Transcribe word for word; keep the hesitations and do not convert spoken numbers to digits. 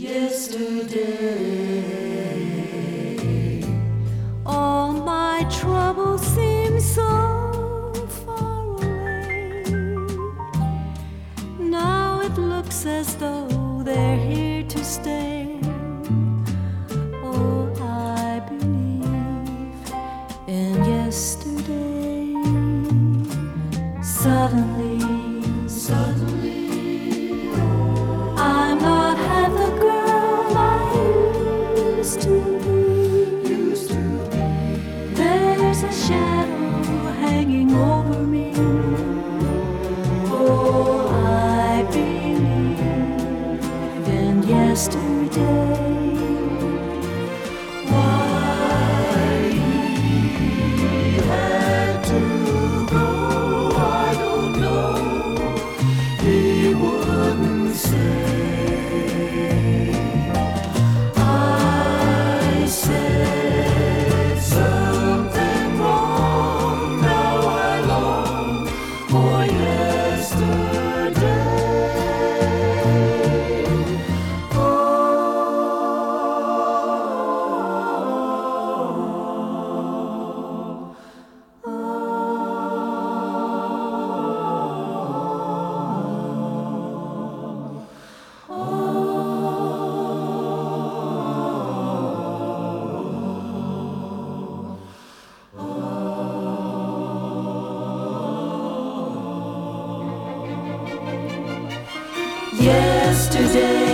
Yesterday, all my troubles seem so far away. Now it looks as though they're here to stay. Oh, I believe in yesterday. Suddenly, suddenly, I'm not half the girl I used to be. Used to be. There's a shadow hanging over me. Oh, I believe in yesterday. Why he had to go, I don't know. He wouldn't say. I said something wrong. Now I long for yesterday. Oh, oh, yesterday.